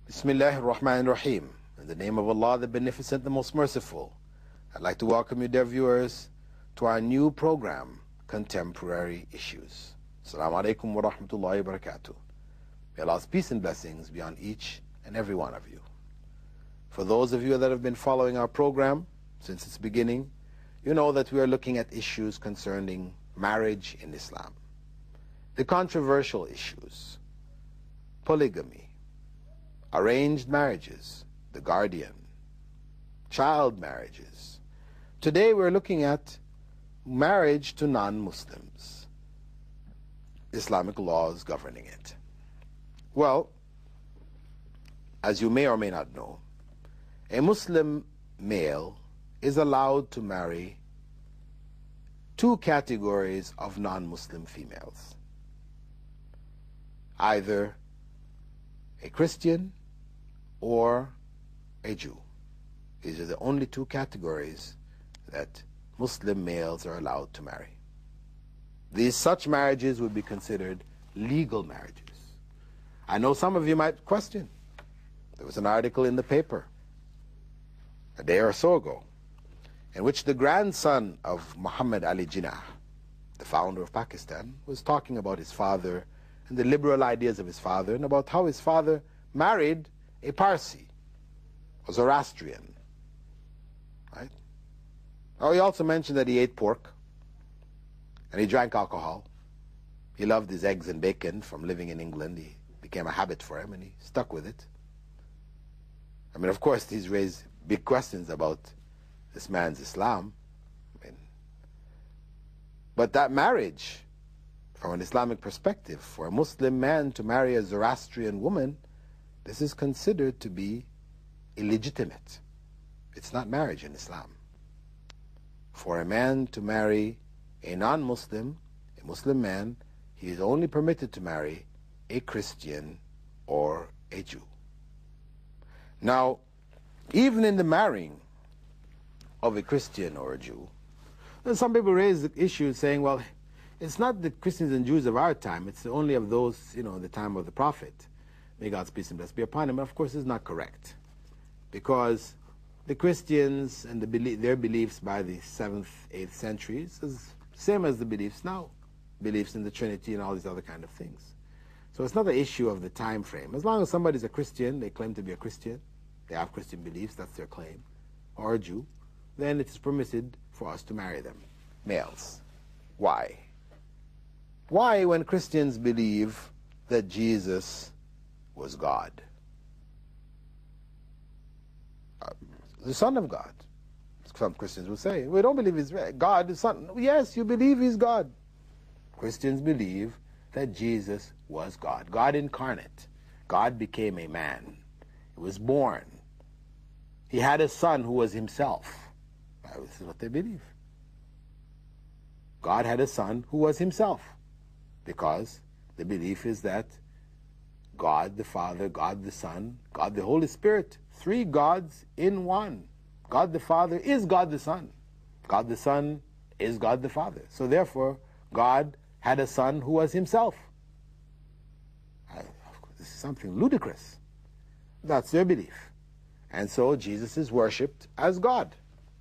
Bismillah ar-Rahman ar-Rahim. In the name of Allah, the Beneficent, the Most Merciful. I'd like to welcome you, dear viewers, to our new program, Contemporary Issues. Assalamu alaikum wa rahmatullahi wa barakatuh. May Allah's peace and blessings be on each and every one of you. For those of you that have been following our program since its beginning, you know that we are looking at issues concerning marriage in Islam. The controversial issues, polygamy, arranged marriages, the guardian, child marriages. Today we're looking at marriage to non-Muslims, Islamic laws governing it. Well, as you may or may not know, a Muslim male is allowed to marry two categories of non-Muslim females, either a Christian or a Jew. These are the only two categories that Muslim males are allowed to marry. Such marriages would be considered legal marriages. I know some of you might question. There was an article in the paper a day or so ago in which the grandson of Muhammad Ali Jinnah, the founder of Pakistan, was talking about his father and the liberal ideas of his father, and about how his father married a Parsi, a Zoroastrian, right? Oh, he also mentioned that he ate pork and he drank alcohol. He loved his eggs and bacon from living in England. He became a habit for him and he stuck with it. I mean, of course, he's raised big questions about this man's Islam. But that marriage, from an Islamic perspective, for a Muslim man to marry a Zoroastrian woman, this is considered to be illegitimate. It's not marriage in Islam. For a man to marry a non-Muslim, a Muslim man, he is only permitted to marry a Christian or a Jew. Now, even in the marrying of a Christian or a Jew, some people raise the issue saying, well, it's not the Christians and Jews of our time, it's only of those, the time of the Prophet. May God's peace and blessings be upon him. But of course, this is not correct. Because the Christians and their beliefs by the 7th, 8th centuries is the same as the beliefs now. Beliefs in the Trinity and all these other kind of things. So it's not an issue of the time frame. As long as somebody's a Christian, they claim to be a Christian, they have Christian beliefs, that's their claim, or a Jew, then it is permitted for us to marry them, males. Why? Why, when Christians believe that Jesus was God, the Son of God? Some Christians will say, we don't believe he's God, the Son. Yes, you believe he's God. Christians believe that Jesus was God, God incarnate. God became a man. He was born. He had a son who was himself. This is what they believe. God had a son who was himself, because the belief is that God the Father, God the Son, God the Holy Spirit, three gods in one. God the Father is God the Son. God the Son is God the Father. So therefore, God had a son who was himself. This is something ludicrous. That's their belief. And so Jesus is worshipped as God.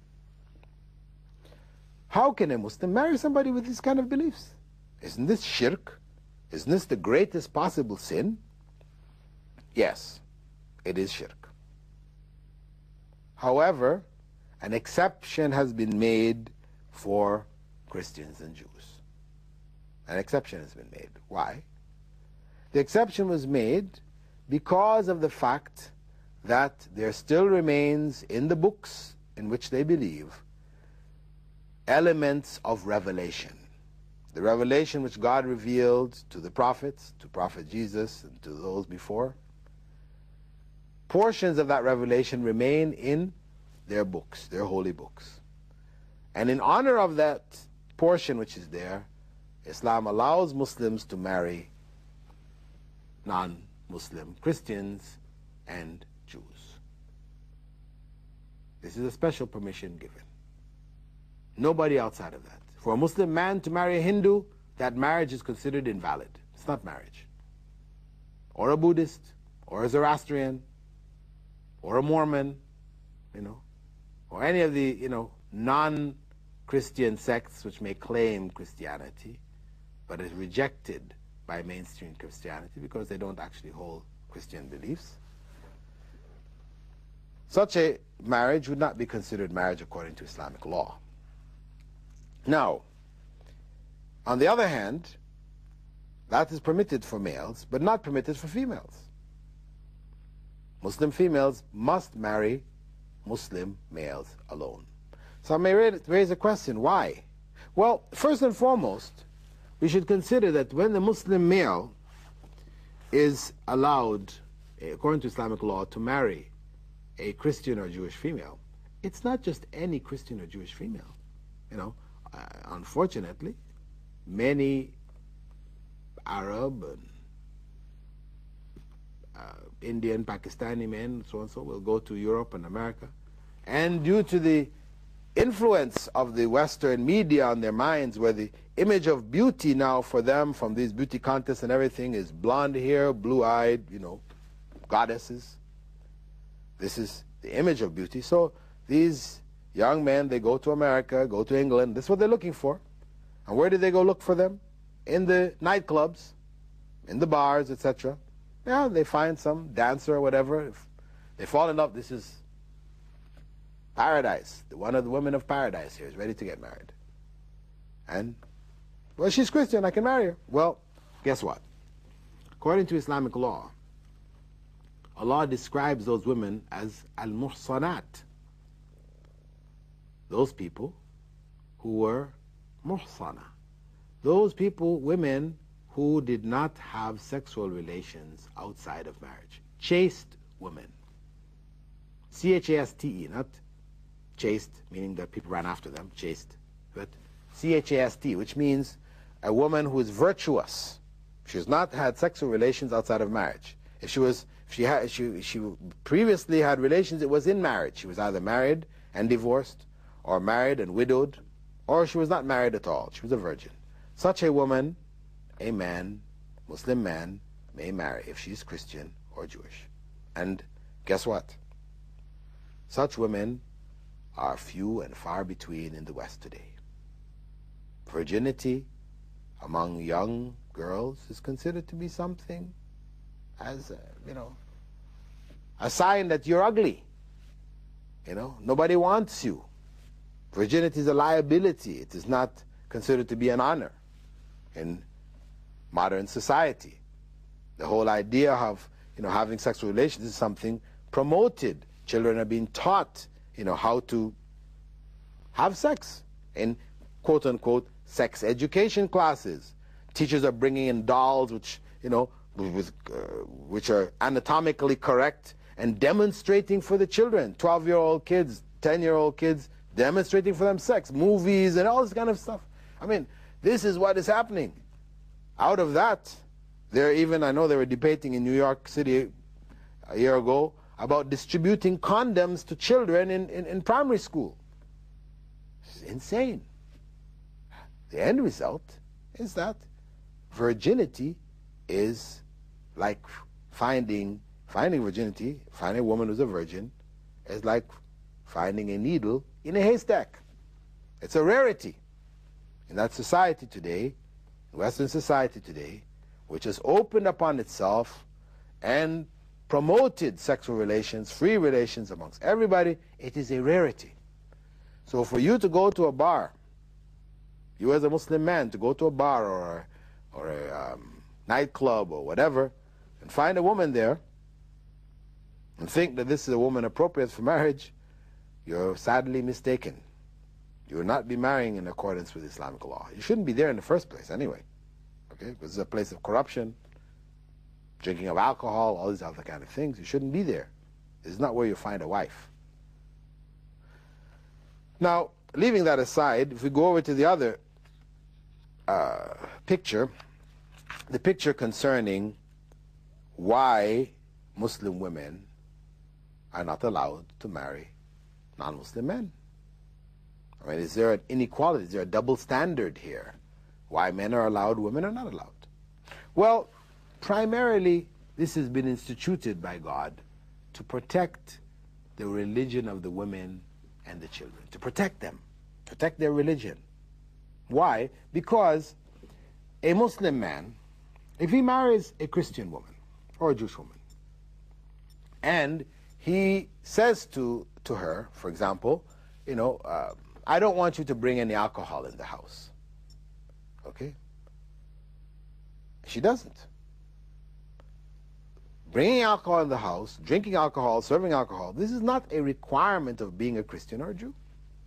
How can a Muslim marry somebody with these kind of beliefs? Isn't this shirk? Isn't this the greatest possible sin? Yes, it is shirk. However, an exception has been made for Christians and Jews. An exception has been made. Why? The exception was made because of the fact that there still remains in the books in which they believe elements of revelation. The revelation which God revealed to the prophets, to Prophet Jesus and to those before, portions of that revelation remain in their books, their holy books. And in honor of that portion which is there, Islam allows Muslims to marry non-Muslim Christians and Jews. This is a special permission given. Nobody outside of that. For a Muslim man to marry a Hindu, that marriage is considered invalid. It's not marriage. Or a Buddhist, or a Zoroastrian, or a Mormon, or any of the, non-Christian sects which may claim Christianity, but is rejected by mainstream Christianity because they don't actually hold Christian beliefs. Such a marriage would not be considered marriage according to Islamic law. Now, on the other hand, that is permitted for males, but not permitted for females. Muslim females must marry Muslim males alone. So I may raise a question, why? Well, first and foremost, we should consider that when the Muslim male is allowed, according to Islamic law, to marry a Christian or Jewish female, it's not just any Christian or Jewish female. Unfortunately, many Arab and Indian, Pakistani men, so and so, will go to Europe and America, and due to the influence of the Western media on their minds, where the image of beauty now for them from these beauty contests and everything is blonde hair, blue-eyed, goddesses. This is the image of beauty. So these young men, they go to America, go to England. This is what they're looking for. And where do they go look for them? In the nightclubs, in the bars, etc. Yeah, they find some dancer or whatever. If they fall in love, this is paradise. One of the women of paradise here is ready to get married. And, well, she's Christian, I can marry her. Well, guess what? According to Islamic law, Allah describes those women as al-muhsanat. Those people who were muhsana. Those people, women who did not have sexual relations outside of marriage. Chaste women. C-H-A-S-T-E, not chaste, meaning that people ran after them, chaste, but C-H-A-S-T, which means a woman who is virtuous. She has not had sexual relations outside of marriage. If she previously had relations, it was in marriage. She was either married and divorced, or married and widowed, or she was not married at all. She was a virgin. Such a woman, a man, Muslim man, may marry if she's Christian or Jewish. And guess what? Such women are few and far between in the West today. Virginity among young girls is considered to be something as, a sign that you're ugly. Nobody wants you. Virginity is a liability. It is not considered to be an honor in modern society. The whole idea of, having sexual relations is something promoted. Children are being taught, how to have sex in quote-unquote sex education classes. Teachers are bringing in dolls which, which are anatomically correct and demonstrating for the children, 12-year-old kids, 10-year-old kids, demonstrating for them sex, movies and all this kind of stuff. I mean, this is what is happening. Out of that, I know they were debating in New York City a year ago about distributing condoms to children in primary school. This is insane. The end result is that virginity is like finding virginity, finding a woman who's a virgin, is like finding a needle in a haystack. It's a rarity in that society today, Western society today, which has opened upon itself and promoted sexual relations, free relations amongst everybody. It is a rarity. So for you to go to a bar, you as a Muslim man, to go to a bar or a nightclub or whatever, and find a woman there, and think that this is a woman appropriate for marriage, you're sadly mistaken. You will not be marrying in accordance with Islamic law. You shouldn't be there in the first place anyway, okay? Because it's a place of corruption, drinking of alcohol, all these other kind of things. You shouldn't be there. This is not where you find a wife. Now, leaving that aside, if we go over to the other picture, the picture concerning why Muslim women are not allowed to marry non-Muslim men. I mean, is there an inequality? Is there a double standard here? Why men are allowed, women are not allowed? Well, primarily, this has been instituted by God to protect the religion of the women and the children, to protect them, protect their religion. Why? Because a Muslim man, if he marries a Christian woman or a Jewish woman, and he says to her, for example, I don't want you to bring any alcohol in the house. Okay? She doesn't. Bringing alcohol in the house, drinking alcohol, serving alcohol, this is not a requirement of being a Christian or a Jew.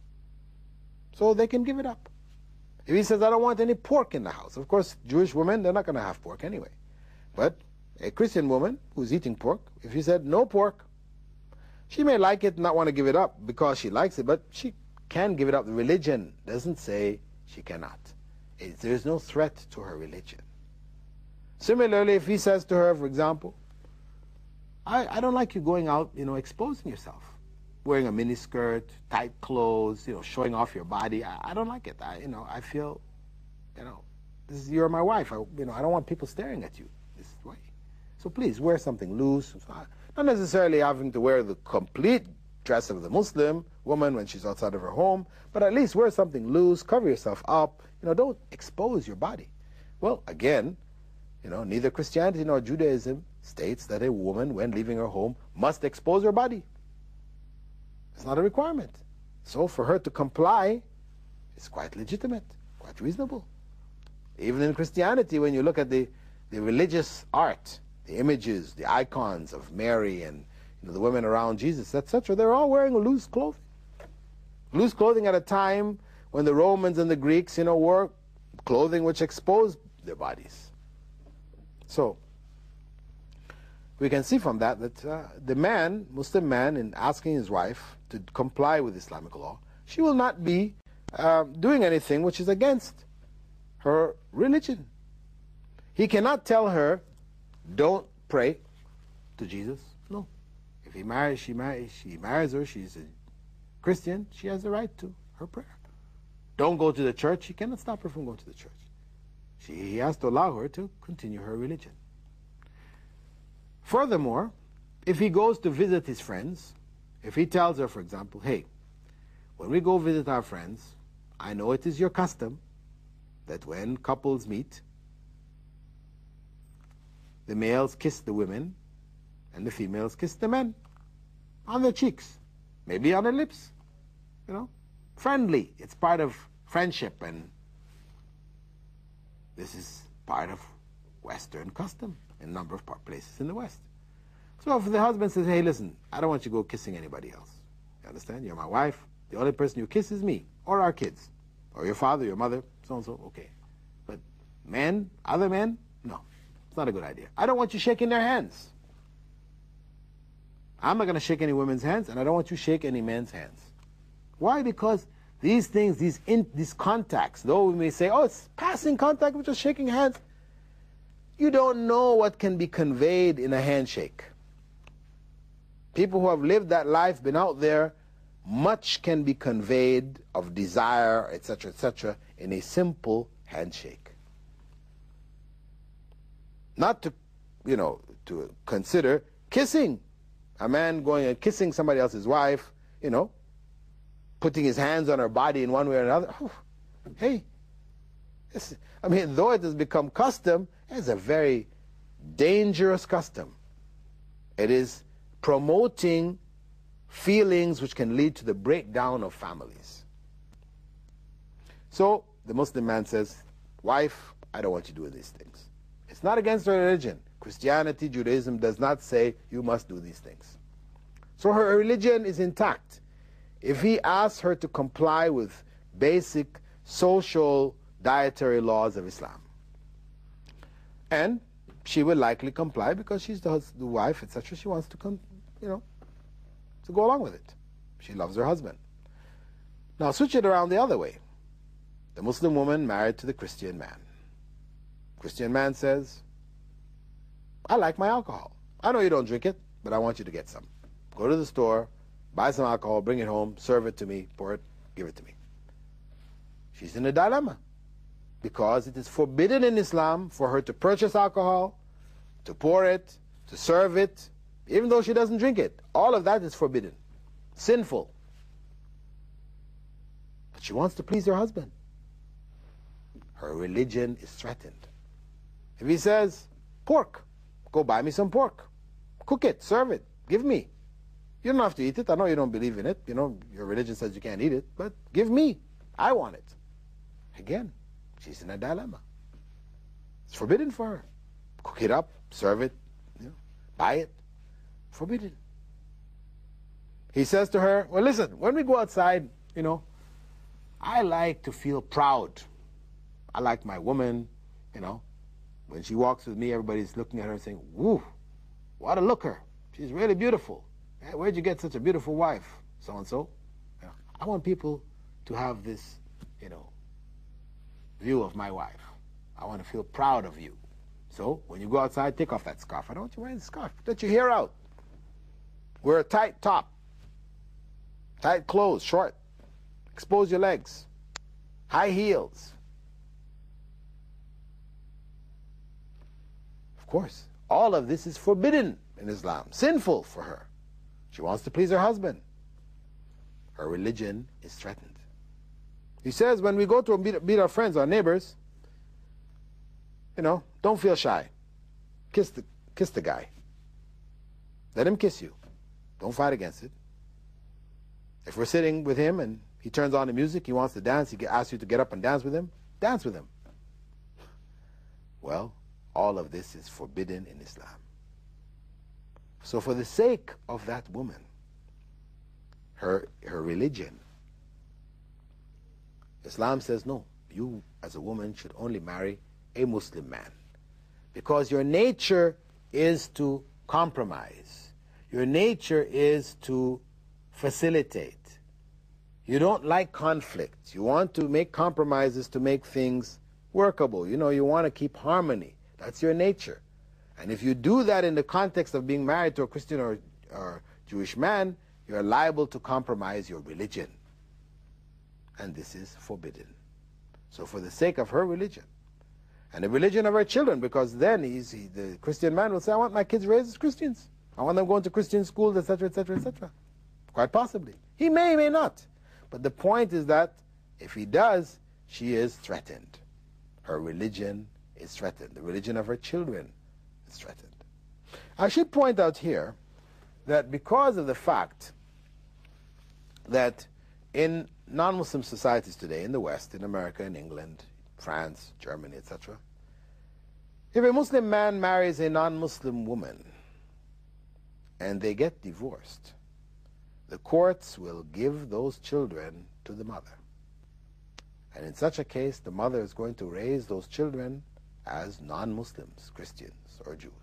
So they can give it up. If he says, I don't want any pork in the house, of course, Jewish women, they're not going to have pork anyway. But a Christian woman who's eating pork, if he said no pork, she may like it and not want to give it up because she likes it, but she can give it up. The religion doesn't say she cannot. There's no threat to her religion. Similarly, if he says to her, for example, I don't like you going out, exposing yourself, wearing a miniskirt, tight clothes, showing off your body. I don't like it. I feel, you're my wife. I don't want people staring at you this way. So please wear something loose. Not necessarily having to wear the complete dress of the Muslim woman when she's outside of her home, but at least wear something loose, cover yourself up. Don't expose your body. Well, again, neither Christianity nor Judaism states that a woman, when leaving her home, must expose her body. It's not a requirement. So for her to comply, it's quite legitimate, quite reasonable. Even in Christianity, when you look at the religious art, the images, the icons of Mary and the women around Jesus, etc., they're all wearing loose clothing. Loose clothing at a time when the Romans and the Greeks, wore clothing which exposed their bodies. So we can see from that the man, Muslim man, in asking his wife to comply with Islamic law, she will not be doing anything which is against her religion. He cannot tell her, don't pray to Jesus. No. If she marries her, she's a Christian, she has the right to her prayer. Don't go to the church. He cannot stop her from going to the church. He has to allow her to continue her religion. Furthermore, if he goes to visit his friends, if he tells her, for example, hey, when we go visit our friends, I know it is your custom that when couples meet, the males kiss the women and the females kiss the men on their cheeks, maybe on their lips, friendly. It's part of friendship, and this is part of Western custom in a number of places in the West. So if the husband says, hey, listen, I don't want you to go kissing anybody else. You understand? You're my wife. The only person you kiss is me, or our kids, or your father, your mother, so-and-so, okay. But men, other men, no. It's not a good idea. I don't want you shaking their hands. I'm not going to shake any women's hands, and I don't want you to shake any men's hands. Why? Because these things, these contacts, though we may say, oh, it's passing contact, we're just shaking hands, you don't know what can be conveyed in a handshake. People who have lived that life, been out there, much can be conveyed of desire, etc., in a simple handshake. Not to, to consider kissing. A man going and kissing somebody else's wife, putting his hands on her body in one way or another. Oh, hey, though it has become custom, it's a very dangerous custom. It is promoting feelings which can lead to the breakdown of families. So the Muslim man says, wife, I don't want you doing these things. It's not against her religion. Christianity, Judaism does not say you must do these things. So her religion is intact. If he asks her to comply with basic social dietary laws of Islam, and she will likely comply because she's the wife, etc., she wants to to go along with it. She loves her husband. Now switch it around the other way. The Muslim woman married to the Christian man. Christian man says, I like my alcohol. I know you don't drink it, but I want you to get some. Go to the store, buy some alcohol, bring it home, serve it to me, pour it, give it to me. She's in a dilemma because it is forbidden in Islam for her to purchase alcohol, to pour it, to serve it, even though she doesn't drink it. All of that is forbidden. sinful. But she wants to please her husband. Her religion is threatened. If he says, pork, go buy me some pork. Cook it, serve it, give me. You don't have to eat it. I know you don't believe in it. You know, your religion says you can't eat it, but give me. I want it. Again, she's in a dilemma. It's forbidden for her. Cook it up, serve it, buy it. Forbidden. He says to her, well, listen, when we go outside, I like to feel proud. I like my woman, when she walks with me, everybody's looking at her and saying, woo, what a looker. She's really beautiful. Hey, where'd you get such a beautiful wife? So-and-so. I want people to have this, view of my wife. I want to feel proud of you. So when you go outside, take off that scarf. I don't want you wearing the scarf. Let your hair out. Wear a tight top. Tight clothes, short. Expose your legs. High heels. Of course, all of this is forbidden in Islam. Sinful for her. She wants to please her husband. Her religion is threatened. He says when we go to meet our friends, our neighbors, don't feel shy. Kiss the guy. Let him kiss you. Don't fight against it. If we're sitting with him and he turns on the music, he wants to dance, he asks you to get up and dance with him, dance with him. Well, all of this is forbidden in Islam. So for the sake of that woman, her religion, Islam says, no, you as a woman should only marry a Muslim man. Because your nature is to compromise. Your nature is to facilitate. You don't like conflict. You want to make compromises to make things workable. You want to keep harmony. That's your nature. And if you do that in the context of being married to a Christian or Jewish man, you're liable to compromise your religion. And this is forbidden. So for the sake of her religion, and the religion of her children, because then the Christian man will say, I want my kids raised as Christians. I want them going to Christian schools, etc., etc., etc. Quite possibly. He may not. But the point is that if he does, she is threatened. Her religion is threatened. The religion of her children is threatened. I should point out here that because of the fact that in non-Muslim societies today, in the West, in America, in England, France, Germany, etc., if a Muslim man marries a non-Muslim woman and they get divorced, the courts will give those children to the mother. And in such a case, the mother is going to raise those children as non-Muslims, Christians or Jews.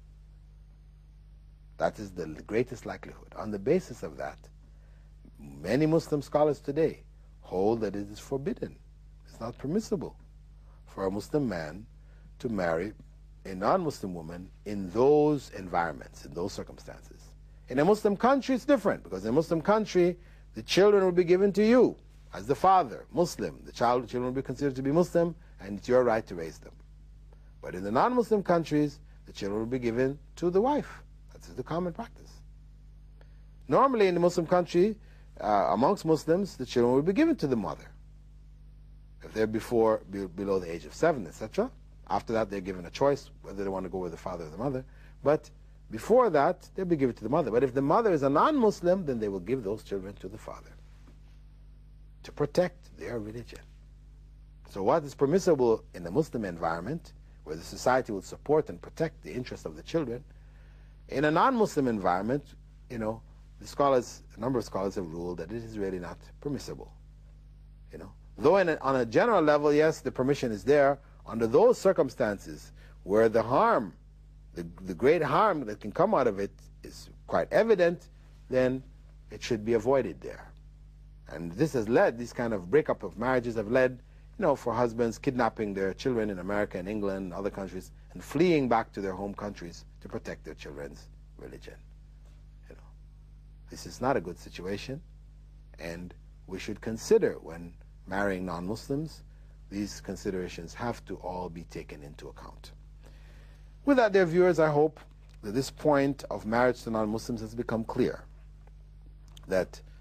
That is the greatest likelihood. On the basis of that, many Muslim scholars today hold that it is forbidden. It's not permissible for a Muslim man to marry a non-Muslim woman in those environments, in those circumstances. In a Muslim country, it's different, because in a Muslim country, the children will be given to you as the father, Muslim. The children will be considered to be Muslim, and it's your right to raise them. But in the non-Muslim countries, the children will be given to the wife. That's the common practice. Normally, in the Muslim country, amongst Muslims, the children will be given to the mother. If they're below the age of 7, etc. After that, they're given a choice whether they want to go with the father or the mother. But before that, they'll be given to the mother. But if the mother is a non-Muslim, then they will give those children to the father to protect their religion. So what is permissible in the Muslim environment, where the society will support and protect the interests of the children, in a non-Muslim environment, a number of scholars have ruled that it is really not permissible. Though on a general level, yes, the permission is there under those circumstances where the harm, the great harm that can come out of it is quite evident, then it should be avoided there. And this has led, these kind of breakup of marriages have led, for husbands kidnapping their children in America and England and other countries and fleeing back to their home countries to protect their children's religion. This is not a good situation, and we should consider, when marrying non-Muslims, these considerations have to all be taken into account. With that, dear viewers, I hope that this point of marriage to non-Muslims has become clear, that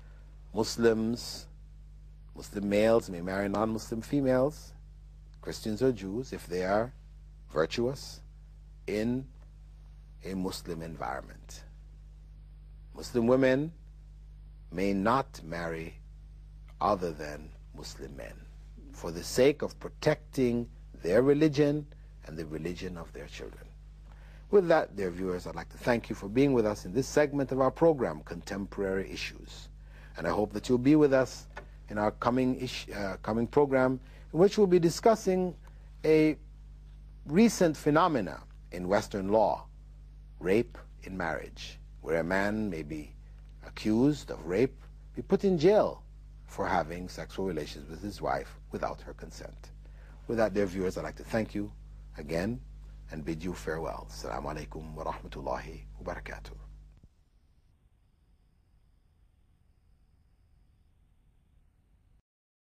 Muslims, Muslim males may marry non-Muslim females, Christians or Jews, if they are virtuous in a Muslim environment. Muslim women may not marry other than Muslim men for the sake of protecting their religion and the religion of their children. With that, dear viewers, I'd like to thank you for being with us in this segment of our program, Contemporary Issues. And I hope that you'll be with us in our coming program, in which we'll be discussing a recent phenomena in Western law, rape in marriage, where a man may be accused of rape, be put in jail for having sexual relations with his wife without her consent. With that, dear viewers, I'd like to thank you again and bid you farewell. Assalamu alaikum wa rahmatullahi wa barakatuh.